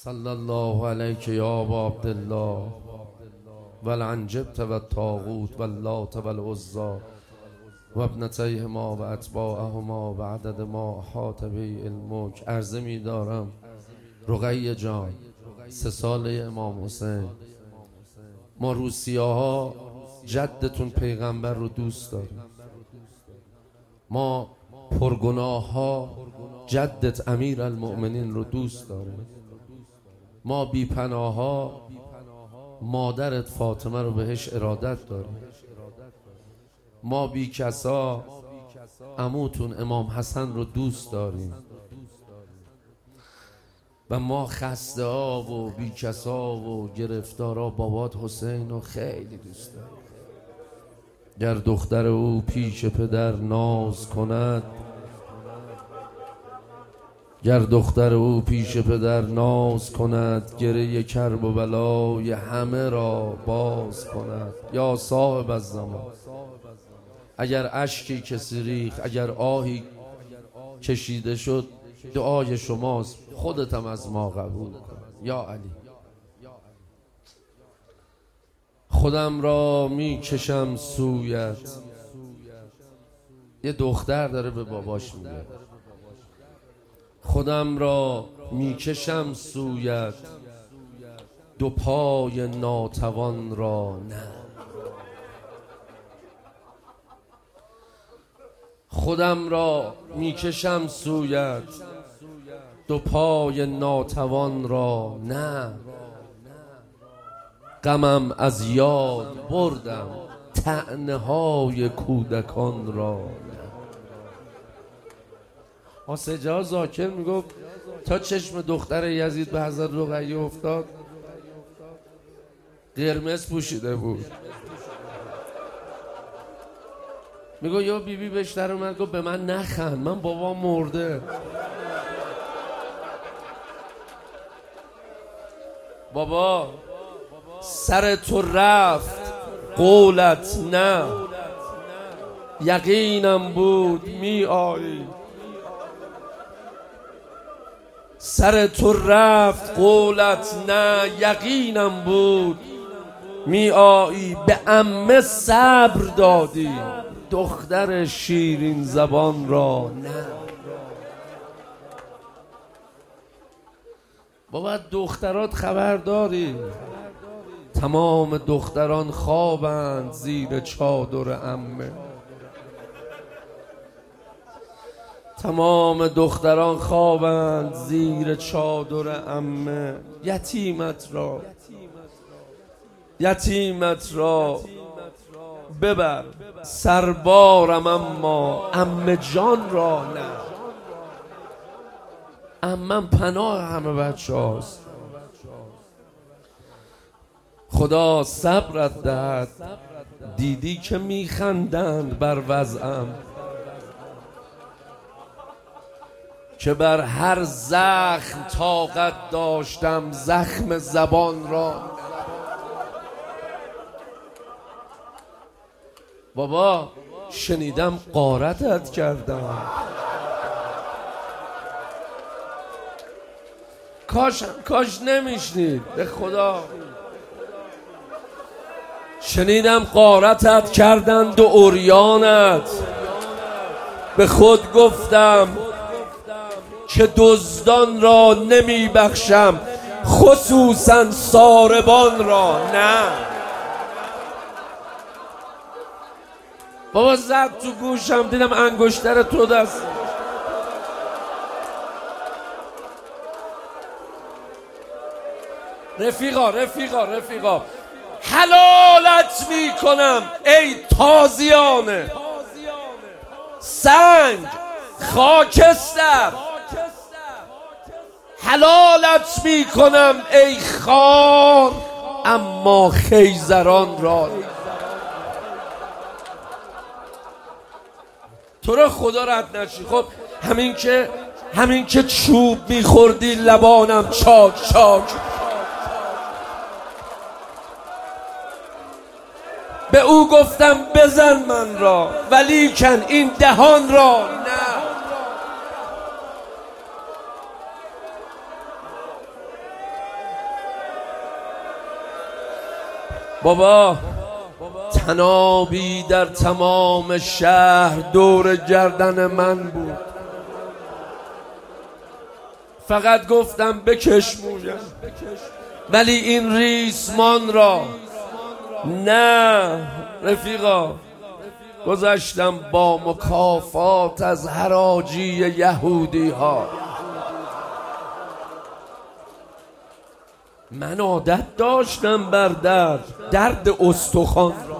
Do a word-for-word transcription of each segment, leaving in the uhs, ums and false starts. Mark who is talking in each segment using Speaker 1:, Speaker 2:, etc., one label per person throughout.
Speaker 1: صلی الله علیک یا ابا عبدالله والعنجبت و الطاغوت و اللات و العزی و ابنتیهما و اتباعهما و عدد ما احاط به علمک. عرضه می دارم رقیه جان، سه ساله امام حسین، ما روسیاها جدتون پیغمبر رو دوست داریم، ما پرگناه ها جدت امیر المؤمنین رو دوست داریم، ما بی پناه ها مادرت فاطمه رو بهش ارادت داریم، ما بی کسا عموتون امام حسن رو دوست داریم و ما خسته ها و بی کسا و گرفتارا بابات حسین رو خیلی دوست داریم. گر دختر او پیش پدر ناز کند، گر دختر او پیش پدر ناز کند، گره کرب و بلای همه را باز کند. یا صاحب الزمان، اگر اشکی کسی ریخت، اگر آهی کشیده شد، دعای شماست، خودتم از ما قبول کن. یا علی، خودم را می کشم سویت. یه دختر داره به باباش میگه خودم را می کشم سویت، دو پای ناتوان را نه. خودم را می کشم سویت، دو پای ناتوان را نه. غمم از یاد بردم طعنه های کودکان را نه. آسجا زاکر میگفت تا چشم دختر یزید به حضرت رقیه افتاد قرمز پوشیده بود. میگو یا بی بی بهش در اومد گفت به من نخند، من بابا مرده. بابا سر تو رفت قولت نه، یقینم بود می آیی. سر تو رفت قولت نه، یقینم بود می آیی. به عمه صبر دادی، دختر شیرین زبان را نه. بابا دخترات خبر داری؟ تمام دختران خوابند زیر چادر عمه. تمام دختران خوابند زیر چادر عمه. یتیمت را یتیمت را ببر سربارم، اما عمه جان را نه. عمم پناه همه بچه هاست. خدا صبرت دهد، دیدی که میخندند بر وضعم، که بر هر زخم طاقت داشتم زخم زبان را. بابا شنیدم غارتت کردم، کاش کاش نمیشنید. به خدا شنیدم غارتت کردند و عریانت. به خود گفتم که دزدان را نمی بخشم، خصوصا ساربان را نه. بابا زد تو گوشم، دیدم انگشتر تو دست. رفیقا رفیقا رفیقا حلالت می کنم ای تازیانه، سنگ خاکستر. حلالت می کنم ای خار، اما خیزران را. تو را خدا رد نشی. خب همین که همین که چوب میخوردی لبانم چاک چاک. به او گفتم بزن من را، ولیکن این دهان را نه. بابا تنابی در تمام شهر دور گردن من بود، فقط گفتم بکش مویم، ولی این ریسمان را نه رفیقا گذاشتم با مکافات از حراجی یهودی ها. من عادت داشتم بر درد درد استخوان را.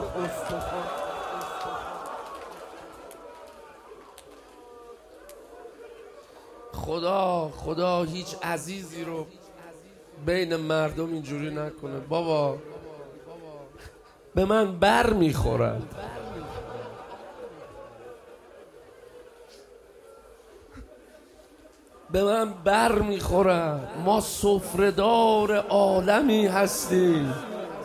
Speaker 1: خدا خدا هیچ عزیزی رو بین مردم اینجوری نکنه. بابا به من بر میخورد، به من بر میخورد. ما سفره‌دار عالمی هستیم،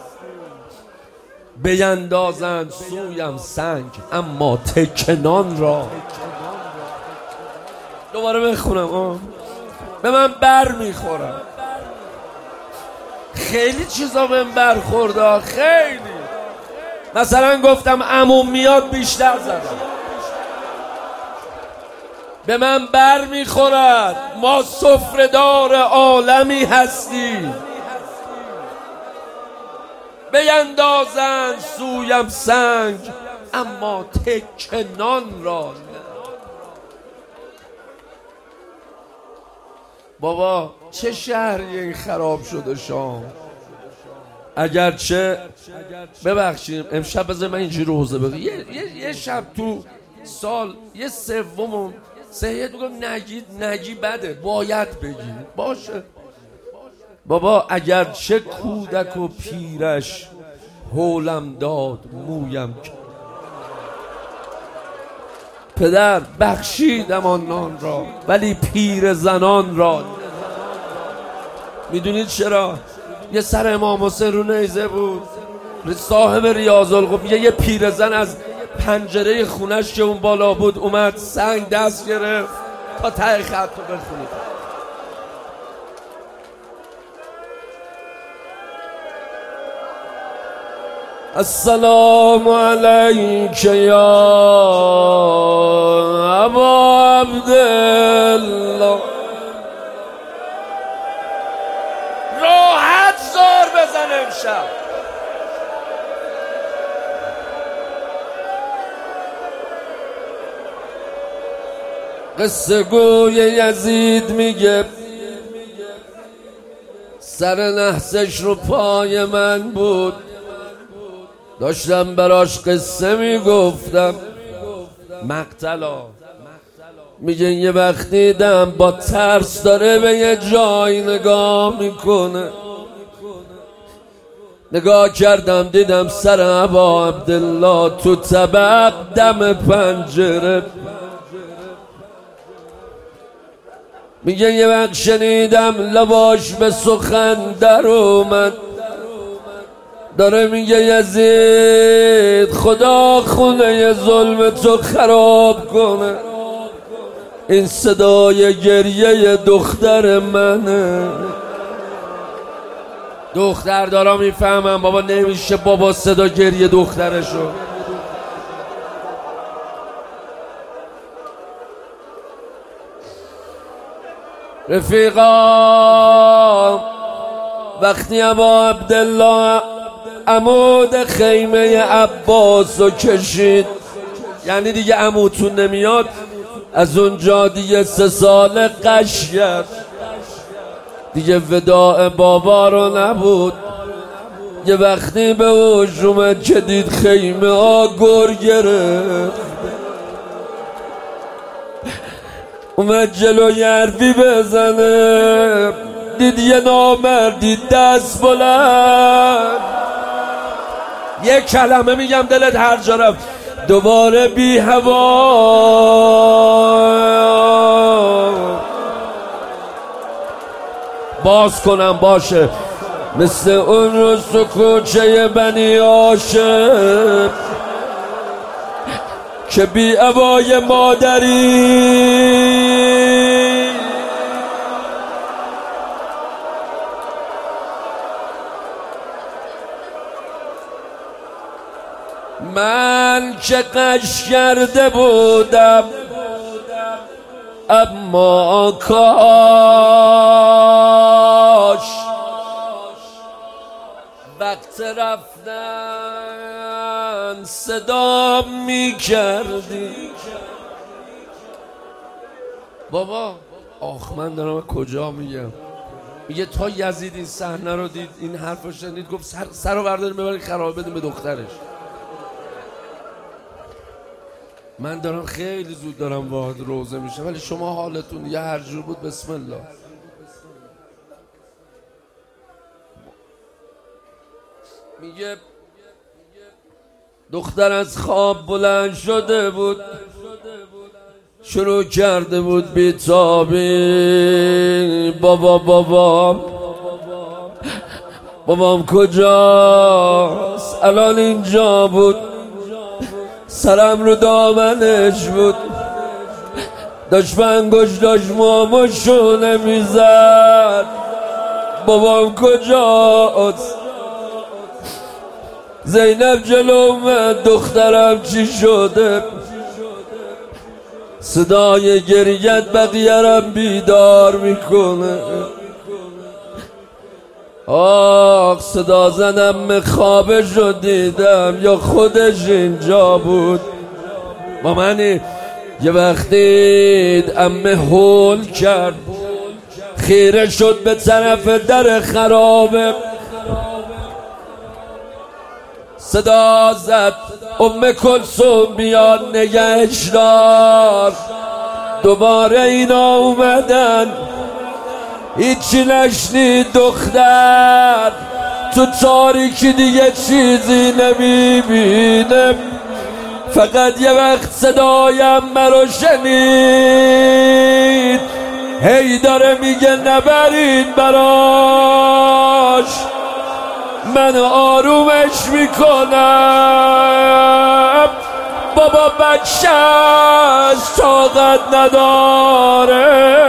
Speaker 1: بیندازند سویم سنگ اما تکنان را. دوباره بخونم آه. به من بر میخورد. خیلی چیزا بهم برخورده، خیلی. مثلا گفتم عموم میاد بیشتر زدم. به من بر میخورد. ما سفره‌دار عالمی هستیم، بیندازند سویم سنگ اما تکنان را. بابا چه شهری این خراب شده شام. اگرچه ببخشید امشب بذار من اینجوری روزه بگم، یه،, یه،, یه شب تو سال یه سومم سید میگم نگید نگی بده، باید بگی باشه. بابا اگرچه کودک و پیرش هولم داد مویم کرد، پدر بخشیدم آن نان را ولی پیر زنان را. میدونید چرا؟ یه سر امام حسین رو نیزه بود، صاحب ریاض القبور، یه پیرزن از پنجره خونش که اون بالا بود اومد سنگ دست گرفت تا ته خط رو بخونید. السلام علیک یا ابا عبدالله. راحت زار بزن امشب. قصه گوی یزید میگه سر نحسش رو پای من بود، داشتم براش قصه میگفتم. مقتلا میگه یه وقتی دیدم با ترس داره به یه جای نگاه میکنه، نگاه کردم دیدم سر ابا عبدالله تو طبق دم پنجره. میگه یه وقت شنیدم لباش به سخن در اومد، داره میگه یزید خدا خونه ظلم تو خراب کنه، این صدای گریه دختر منه. دختر دارا میفهمم بابا نمیشه بابا صدا گریه دخترشو. رفیقا وقتی ابا عبدالله عمود خیمه عباس رو کشید، یعنی دیگه عموتون نمیاد، از اونجا دیگه سه سال قش کرد، دیگه وداع بابا رو نبود. یه وقتی به اوش اومد که دید خیمه ها گر گرفت، اومد جلوی حرفی بزنه، دید یه نامردی دست بلند، یه کلمه میگم دلت هر جا رفت، دوباره بی هوا باز کنم باشه، مثل اون روز تو کوچه بنی هاشم که بی هوای مادری من که قش کرده بودم اما کاش وقت رفتن صدا می کردی. بابا آخ من دارم کجا میگم؟ میگه تا یزید این صحنه رو دید، این حرف رو شنید، گفت سر, سر رو برداریم ببرید خرابه بدیم به دخترش. من دارم خیلی زود دارم وارد روزه میشه، ولی شما حالتون یه هر جور بود بسم الله. میگه دختر از خواب بلند شده بود، شروع کرده بود بیتابی. بابا بابا بابام کجاست؟ الان اینجا بود، سرم رو دامنش بود، داشت بنگش داشت موامو شونه میزد. بابام کجاست؟ زینب جلو اومد، دخترم چی شده؟ صدای گریت بقیه‌رم بیدار میکنه. آخ صدا زنم خوابش رو دیدم یا خودش اینجا بود. با منی یه وقتی عمه هول کرد، خیره شد به طرف در خرابه، صدا زد ام کلثوم بیاد نگهش دار. دوباره اینا اومدن، هیچی نشنید دختر تو تاریکی دیگه چیزی نمیبینه، فقط یه وقت صدایم مرا شنید، هی داره میگه نبرید براش، من آرومش میکنم. بابا بچه از طاقت نداره.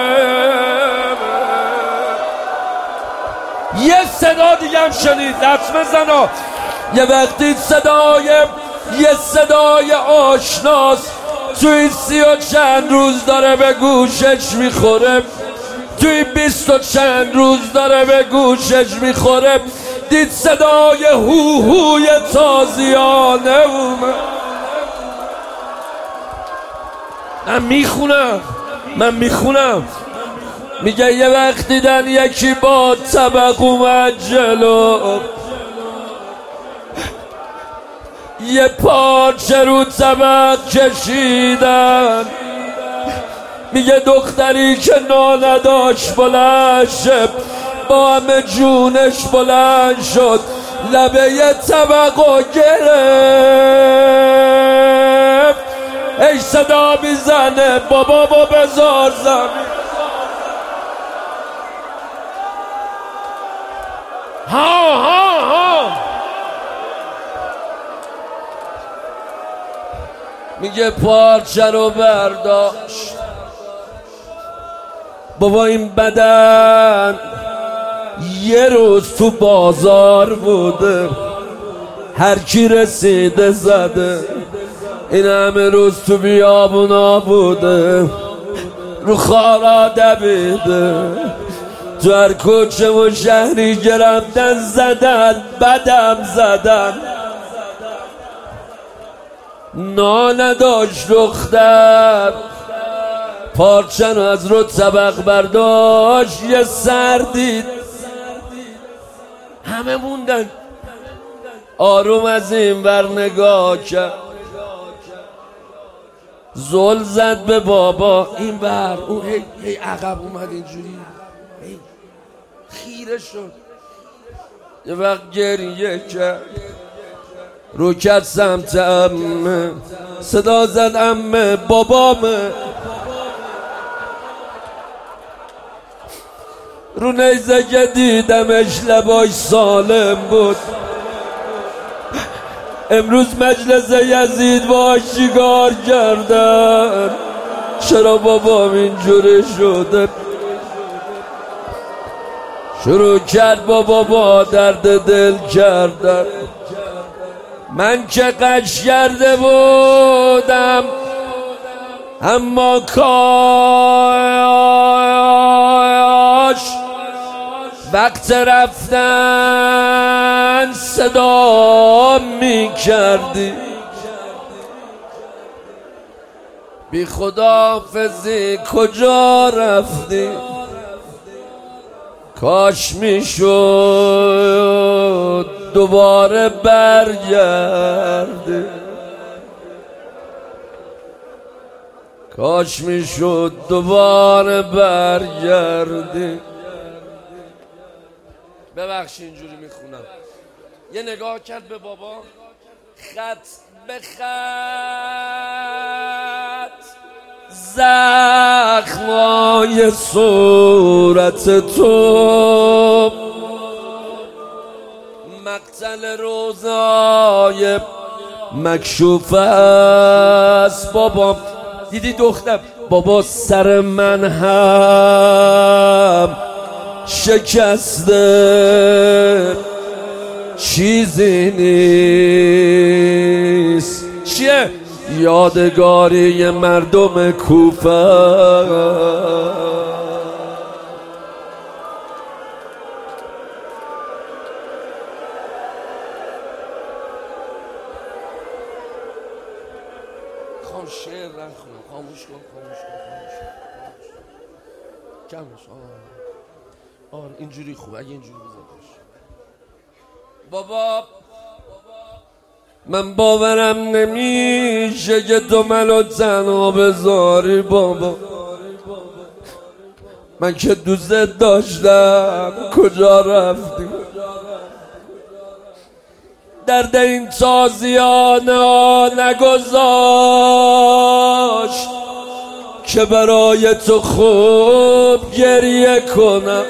Speaker 1: یه صدا دیگه هم شنید، دست بزنا. یه وقتی صدای یه صدای آشناس توی سی و چند روز داره به گوشش میخوره، توی بیست و چند روز داره به گوشش میخوره. دید صدای هو هوی تازیانه اومد. من میخونم من میخونم میگه یه وقت دیدن یکی با طبق اومد جلو، یه پارچه رو طبق کشیدن. میگه دختری که نانداشت بلند شد، با همه جونش بلند شد، لبه یه طبق و گرفت. ای صدا میزنه بابا با بزار زمین. ها ها ها میگه پارچه رو برداشت. بابا این بدن یه روز تو بازار بوده، هر کی رسیده زده. این همه روز تو بیابونا بوده، رو خارا دویده، تو هر کوچه و شهری گرفتن زدن، بدم زدن. نانه داشت دختر، پارچن از رو طبق برداشت، یه سر دید. همه موندن، آروم از این ور نگاه کرد، زل زد به بابا این ور، اون هی, هی عقب اومد اینجوری، هی خیره شد. یه وقت گریه کرد، رو کرد سمت عمه، صدا زد عمه بابامه. رو نیزه که دیدمش لباش سالم بود. امروز مجلس یزید باش چیکار کردن؟ چرا بابام اینجوری شده؟ شروع کرد بابا با درد دل کردن. من که قش کرده بودم اما کاش وقت رفتن صدا می کردی. بی خداحافظی کجا رفتی؟ کاش میشد دوباره برگردی، کاش میشد دوباره برگردی. ببخش اینجوری میخونم. یه نگاه کرد به بابا، خط به خط زخمای صورت تو، مقتل روزای مکشوف است. بابا دیدی دختر؟ بابا سر من هم شکسته، چیزی نیست. چیه؟ یادگاری مردم کوفه. خام شعر نخونم، خاموش کن خاموش کن خاموش کن کمش. آه آره اینجوری خوبه، اگه اینجوری بذارش. بابا من باورم نمیشه که تو منو تنها بذاری. بابا من که دوست داشتم کجا رفتی؟ درد این تازیانه نگذاشت که برای تو خوب گریه کنم.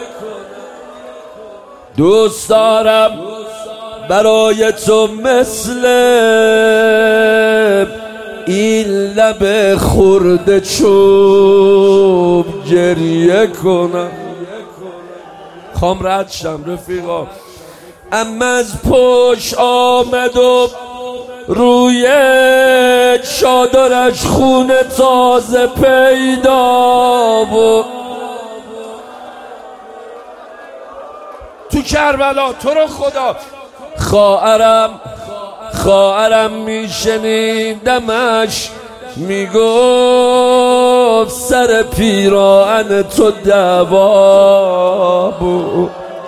Speaker 1: دوست دارم برای تو مثل این لب خورده چوب گریه کنم. خوام رد شم رفیقا. اما از پشت آمد و روی چادرش خون تازه پیدا بود. تو کربلا تو رو خدا خواهرم خواهرم میشنیدمش میگفت سر پیراهن تو دوا بود.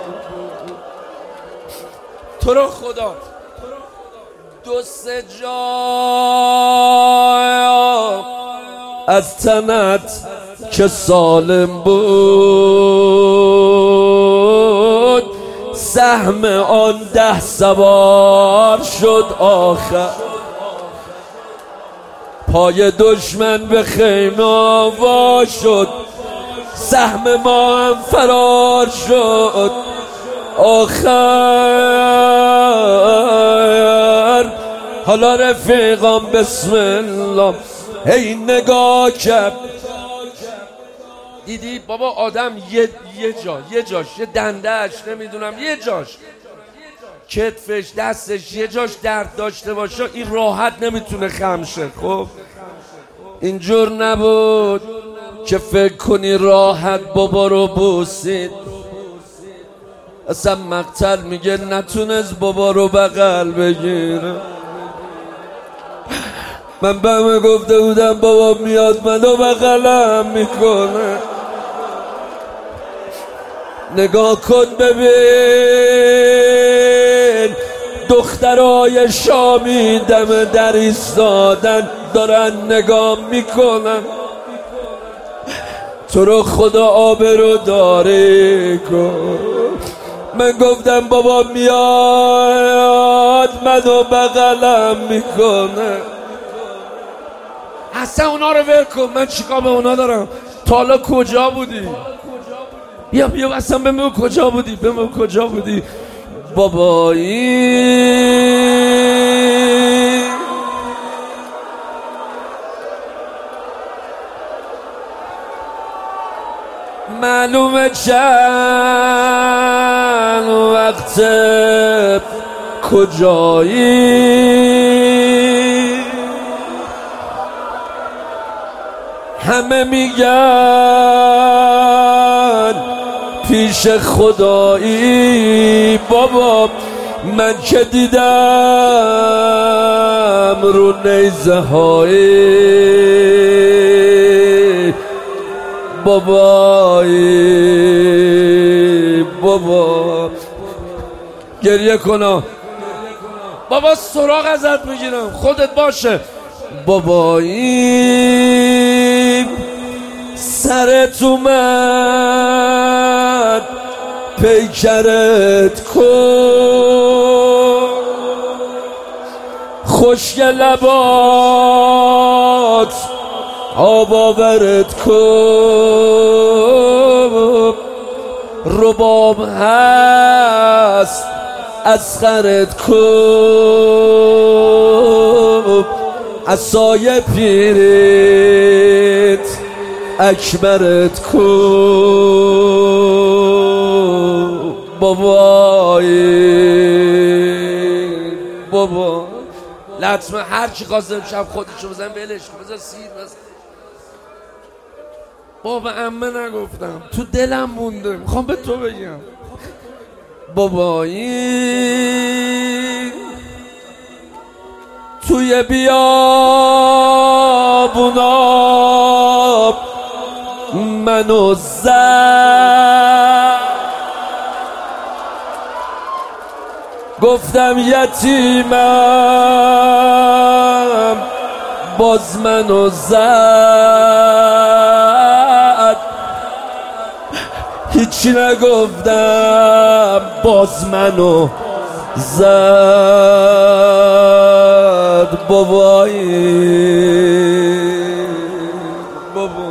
Speaker 1: تو رو خدا دو سه جا از تنت که سالم بود، سهم آن ده سوار شد آخر. پای دشمن به خیمه وا شد، سهم ما هم فرار شد آخر. حالا رفیقام بسم الله. هی نگاه کرد، دیدی بابا آدم یه یه جا یه جاش یه دندهش نمیدونم یه جاش کتفش دستش یه جاش درد داشته باشه این راحت نمیتونه خم شه. خب اینجور نبود که فکر کنی راحت بابا رو بوسید. اصلا مقتل میگه نتونست بابا رو بغل بگیره. من به همه گفته بودم بابا میاد منو بغلم میکنه. نگاه کن ببین دخترای شامی دم در ایستادن دارن نگاه میکنن. تو رو خدا آبرو داری کن. من گفتم بابا میاد منو بغلم میکنه. اصلا اونا رو ول کن، من چیکار به اونا دارم؟ تا حالا کجا بودی؟ بیا بیا اصلا بگو کجا بودی؟ بگو کجا بودی؟ بابایی معلومه چند وقت کجایی؟ همه میگن پیش خدایی، بابا من که دیدم رو نیزه هایی، بابایی بابا گریه کنا، بابا سراغ ازت میگیرم خودت باشه. بابایی سرت اومد پیکرت کن، خشک لبات آب آورت کن، رباب هست اسخرت کن، عصای پیرت اکبرت کن. بابایی بابا لطمه هر چی خواستم شب خودشو بزن ولش کن، بذار سیر بس. بابا عمه نگفتم تو دلم مونده، میخوام به تو بگم. بابایی توی بیابونا منو زد، گفتم یتیمم باز منو زد، هیچی نگفتم باز منو زد. بابایی بابا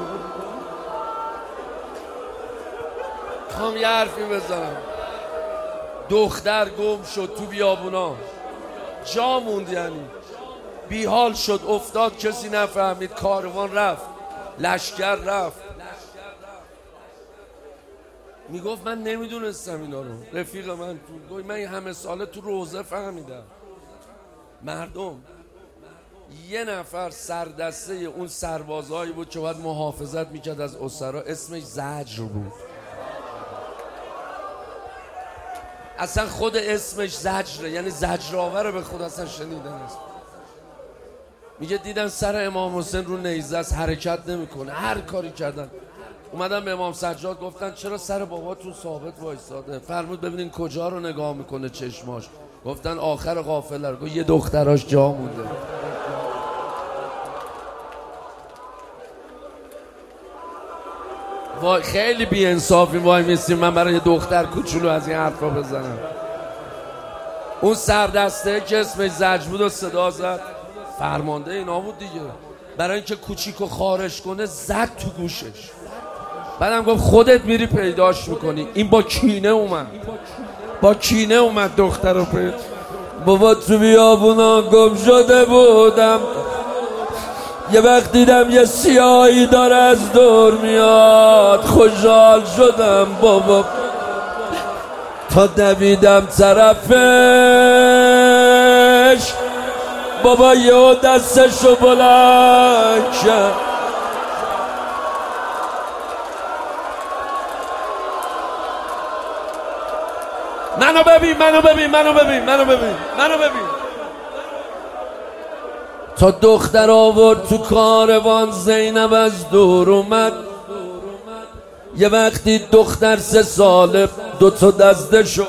Speaker 1: میخوام یه حرفی بزنم. دختر گم شد تو بیابونا، جا موند، یعنی بیحال شد افتاد، کسی نفهمید، کاروان رفت، لشکر رفت. میگفت من نمیدونستم اینا رو. رفیق من تو من این همه ساله تو روزه فهمیدم. مردم یه نفر سردسته اون سربازایی بود که باید محافظت میکرد از اسرا، اسمش زجر بود. اصلا خود اسمش زجره، یعنی زجرآوره، به خود اصلا شنیدن است. میگه دیدن سر امام حسین رو نیزه است، حرکت نمیکنه، هر کاری کردن. اومدن به امام سجاد گفتن چرا سر باباتون ثابت وایساده؟ فرمود ببینین کجا رو نگاه میکنه چشماش. گفتن آخر قافله رو. گفت یه دختراش جا مونده. وای خیلی بی انصافی وای میستیم من برای دختر کوچولو از این حرفا بزنم. اون سردسته که اسمش زجر بود و صدا زد، فرمانده اینا بود دیگه، برای اینکه کوچیکو خارج کنه زد تو گوشش. بعدم گفت خودت میری پیداش میکنی. این با کینه اومد، با کینه اومد دختر رو پیدا. بابا تو بیابونا گم شده بودم، یه وقت دیدم یه سیاهی داره از دور میاد، خوشحال شدم بابا، تا دویدم طرفش، بابا یه دستشو بلند کرد. منو ببین منو ببین منو ببین منو ببین منو ببین تا دختر آورد تو کاروان، زینب از دور اومد. یه وقتی دختر سه ساله دو تا دسته شد،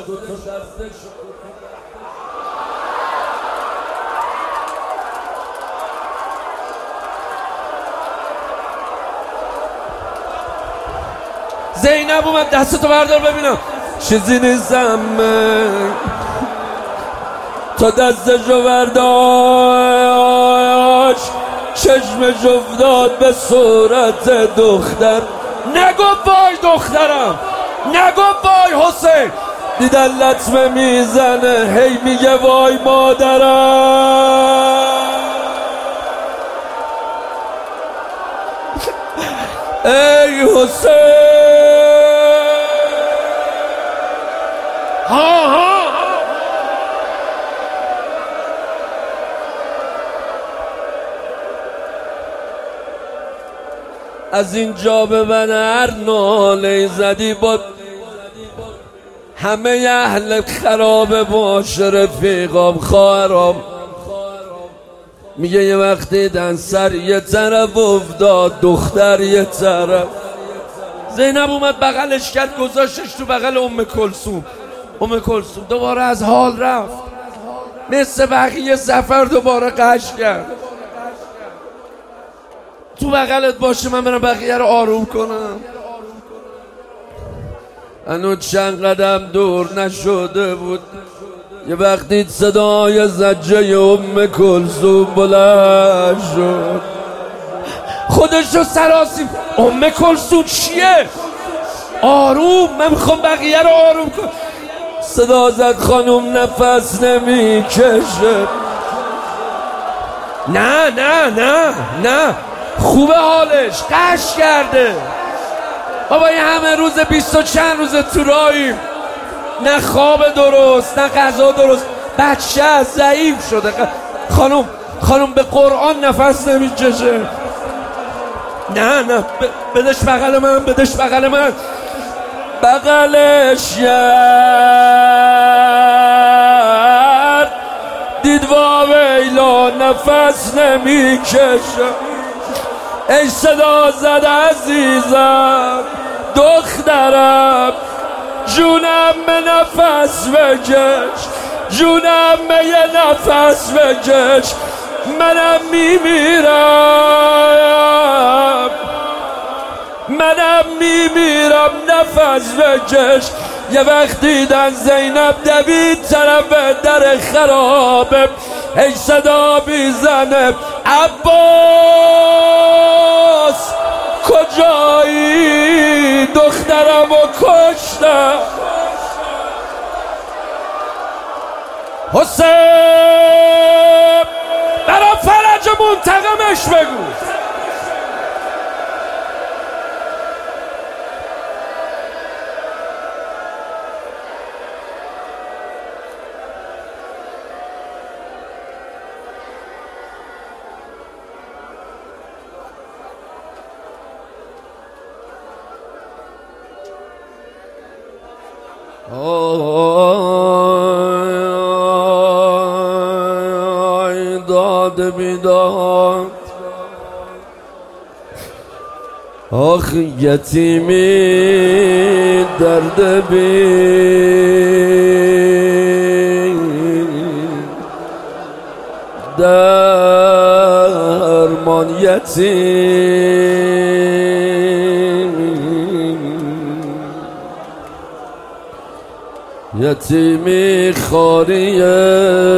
Speaker 1: زینب اومد دستتو بردار ببینم. چیزی نیستم تا دستشو برداشت، چشمش افتاد به صورت دختر. نگو وای دخترم، نگو وای حسین. دیدن لطمه میزنه، هی میگه وای مادرم. ای حسین. ها ها از اینجا به من هر ناله زدی با همه اهل خراب باش رفیقام خواهرام. میگه یه وقتی دن سر یه طرف افتاد دختر یه طرف. زینب اومد بغلش کرد گذاشتش تو بغل ام کلثوم. ام کلثوم دوباره از حال رفت، مثل بقیه سفر دوباره قش کرد. تو بغلت باشه من برم بقیه رو آروم کنم. هنوز چند قدم دور نشده بود یه وقتی صدای زجه ام کلثوم بلند شد. خودش رو سراسیم ام کلثوم چیه؟ آروم، من میخوام بقیه رو آروم کنم. صدا زد خانم نفس نمیکشه. نه نه نه نه خوبه حالش، قش کرده بابا. یه همه روز بیست و چند روز تو راهیم، نه خواب درست نه غذا درست، بچه ضعیف شده. خانم خانم به قرآن نفس نمیکشه. نه نه بدش بغل من، بدش بغل من. بغلش کرد دید وا ویلا نفس نمیکشه. ای صدا زد عزیزم دخترم جونم به نفس بکش، جونم به یه نفس بکش. منم میمیرم، منم میمیرم نفس بکش. یه وقت دیدن زینب دوید طرف در خرابه، ای صدا بیزنه عباس کجایی؟ دخترم و کشتم. حسین برا فرج منتقمش بگو. آی داد بیداد آخ یتیمی درد بی درمان یتیم یتیمی خاریه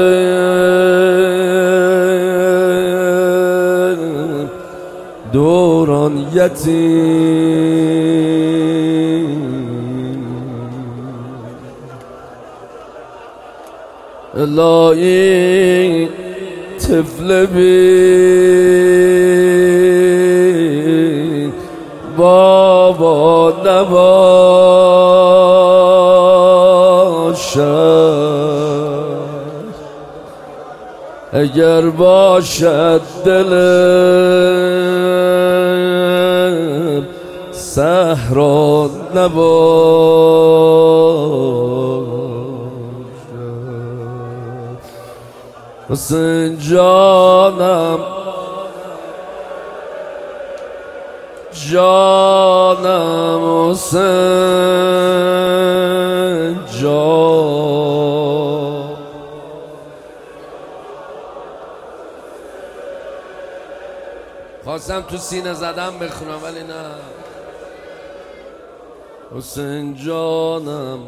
Speaker 1: دوران یتیم. الهی طفل بی بابا نباشد، اگر باشد دلم صحرا نباشد. حسین جانم جانم حسین جان. خواستم تو سینه زدم بخونم ولی نه. حسین جانم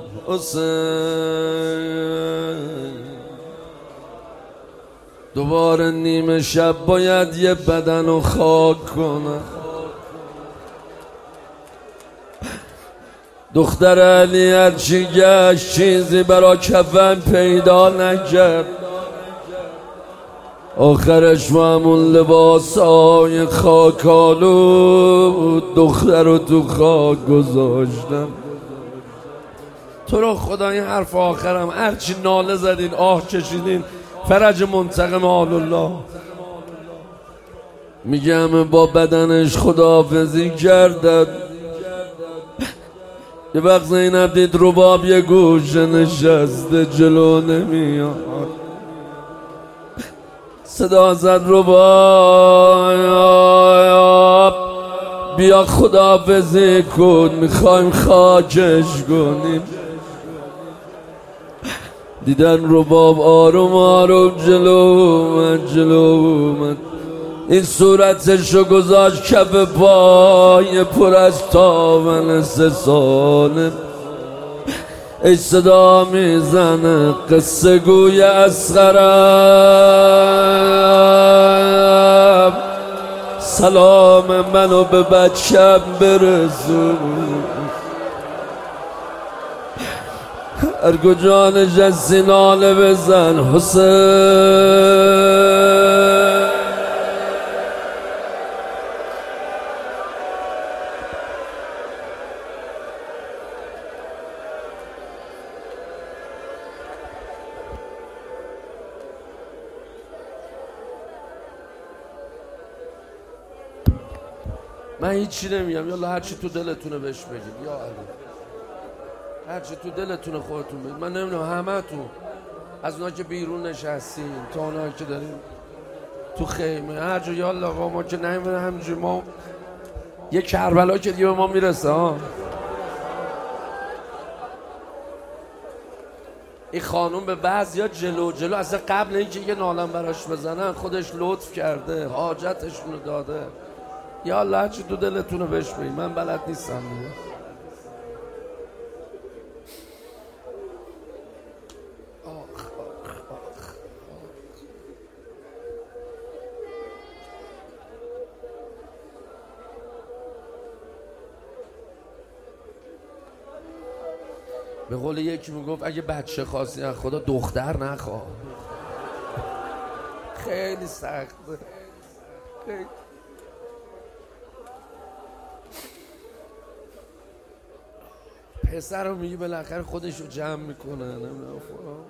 Speaker 1: حسین دوباره نیمه شب باید یه بدن رو خاک کنم. دختر علی هرچی گشت چیزی برا کفن پیدا نکرد، آخرش با همون لباس های خاکالو دختر رو تو خاک گذاشتم. تو رو خدا این حرف آخرم هرچی ناله زدین آه کشیدین فرج منتقم آل الله. میگم با بدنش خداحافظی کردن. یه وقت زینب دید رباب یه گوشه نشسته جلو نمیاد، صدا زد رباب بیا خداحافظی کن، میخوایم خاکش کنیم. دیدن رباب آروم آروم جلو اومد جلو اومد، این صورتشو گذاشت کف پای پر از تاون سه ساله. ای صدا میزنه قصه گوی اصغرم، سلام منو به بچم برسون. هر کجا نشستی ناله بزن حسین. من هیچی نمیگم، یالا هرچی تو دلتونه بهش بگید. یا علی هرچی تو دلتونه خودتون بگید. من نمیدونم همه تو از اونها که بیرون نشستین تا اونها که داریم تو خیمه هر جا، یالا با ما که نمیدونم همینجوری ما یه کربلا که دیگه به ما میرسه ها. این خانوم به بعضیا جلو جلو اصلا قبل اینکه یه نالم براش بزنن خودش لطف کرده، حاجتشونو داده. یا الله هرچی تو دلتونو بهش بگید، من بلد نیستم دیگه. به قول یکی میگفت اگه بچه خواستی از خدا دختر نخواه. خیلی سخته، خیلی. پسر رو میگی بالاخره خودش رو جمع میکنه. نمیدونم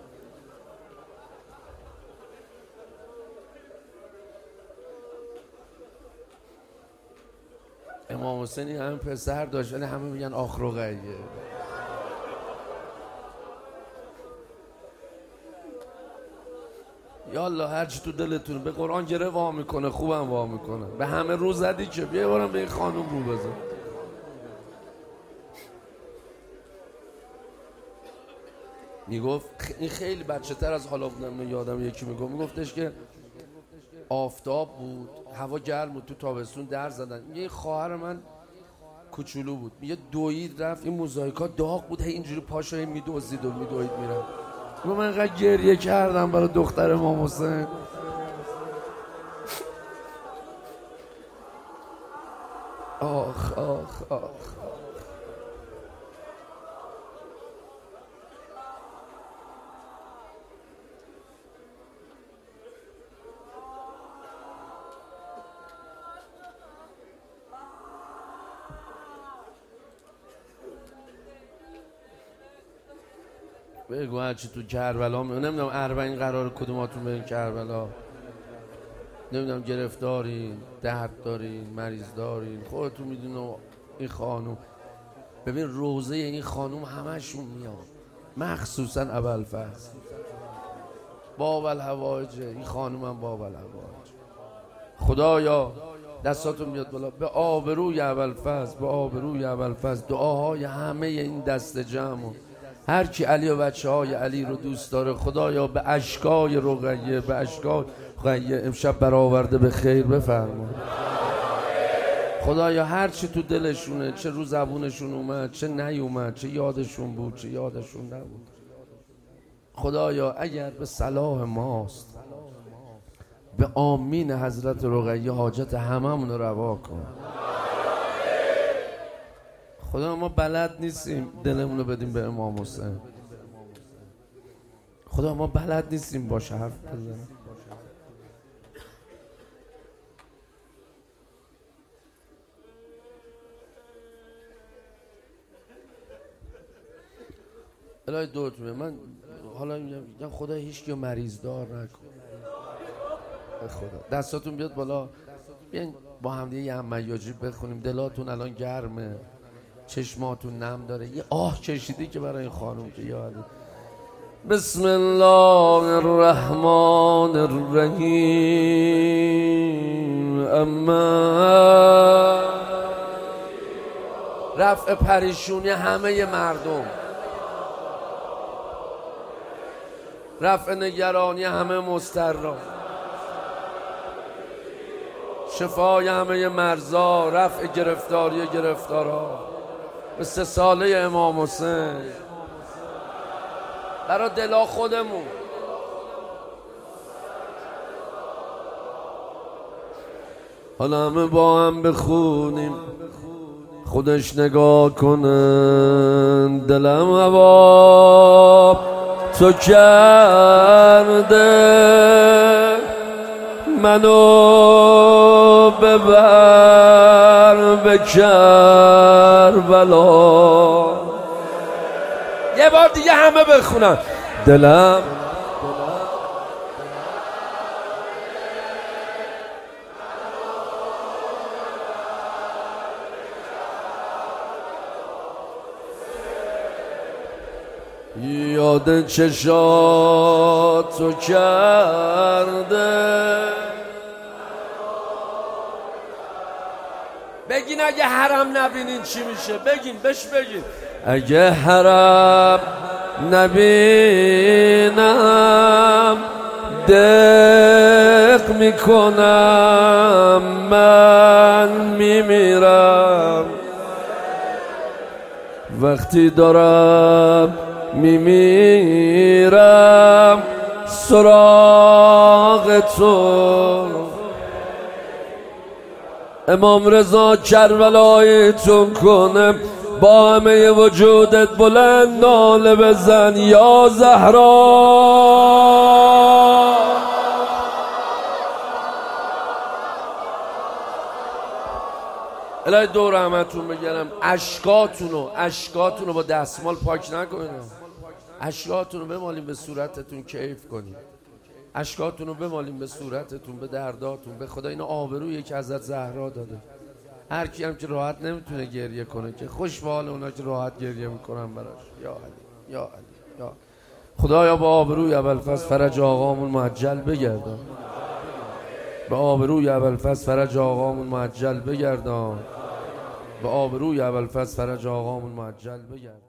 Speaker 1: امام حسینی همه پسر داشت ولی همه میگن آخ رقیه. یالا هرچی تو دلتونه. به قرآن گره وا میکنه، خوبم وا میکنه. به همه رو زدی که بیا بارم به این خانوم رو بزن. میگفت این خیلی بچه تر از حالا بودم، یادم یکی میگفت میگفتش که آفتاب بود، هوا گرم بود، تو تابستون در زدن. میگه خواهر من کوچولو بود، میگه دوید رفت این موزاییکا داغ بود، هی اینجوری پاشو میدوزید و میدوید میرم. میگه من انقدر گریه کردم برای دختر امام حسین. آخ آخ آخ بگو هرچی تو کربلا می... نمیدونم اربعین قرار کدوماتون برین کربلا، نمیدونم گرفتارین، درد دارین، مریض دارین، خودتون میدونم. این خانوم ببین روزه این خانوم همشون میاد، مخصوصا ابوالفضل باب الحوائج. این خانوم هم باب الحوائج. خدایا دستاتون بیاد بالا به آبروی ابوالفضل، به آبروی ابوالفضل دعاهای همه این دست جمع، هر کی علی و بچه های علی رو دوست داره خدایا به اشکای رقیه، به اشکای رقیه امشب برآورده به خیر بفرما. خدایا هر چی تو دلشونه، چه رو زبونشون اومد چه نیومد، چه یادشون بود چه یادشون نبود، خدایا اگر به صلاح ماست به آمین حضرت رقیه حاجت هممون رو روا کن. خدا ما بلد نیستیم دلمون رو بدیم به امام حسین. خدا ما بلد نیستیم باش حرف بزنیم. الهی دورت میگم من حالا میگم خدا هیچ کی مریض دار نکن. خدا دستاتون بیاد بالا. بیاین با هم دیگه یه امیاجی بخونیم. دلاتون الان گرمه، چشماتون نم داره، یه آه کشیدی که برای این خانم که یاد. بسم الله الرحمن الرحیم. اما رفع پریشونی همه مردم، رفع نگرانی همه مضطران، شفای همه مرزا، رفع گرفتاری گرفتارا. به سه ساله امام حسین، برای دلا خودمون، حالا همه با هم بخونیم، خودش نگاه کنن. دلم هوا تو کرده، منو ببر به کربلا. یه بار دیگه همه بخونن. دلم یاد چشاتو کرده. بگین اگه حرم نبینین چی میشه، بگین بهش بگین. اگه حرم نبینم دق میکنم، من میمیرم. وقتی دارم میمیرم سراغ تو، امام رضا کربلایتون کنه. با همه وجودت بلند ناله بزن یا زهرا. الهی دور همتون بگرم، اشکاتونو اشکاتونو با دستمال پاک نکنید، اشکاتونو بمالین به صورتتون، کیف کنید. اشکاتونو بمالین به صورتتون، به درداتون. به خدا اینو آبرویه که حضرت زهرا داده. هر کی هم که راحت نمیتونه گریه کنه که خوش به حال اونا که راحت گریه میکنن براش. یا علی یا علی یا خدایا با آبروی ابوالفضل فرج آقامون معجل بگردان، به آبروی ابوالفضل فرج آقامون معجل بگردان، به آبروی ابوالفضل فرج آقامون معجل بگردان.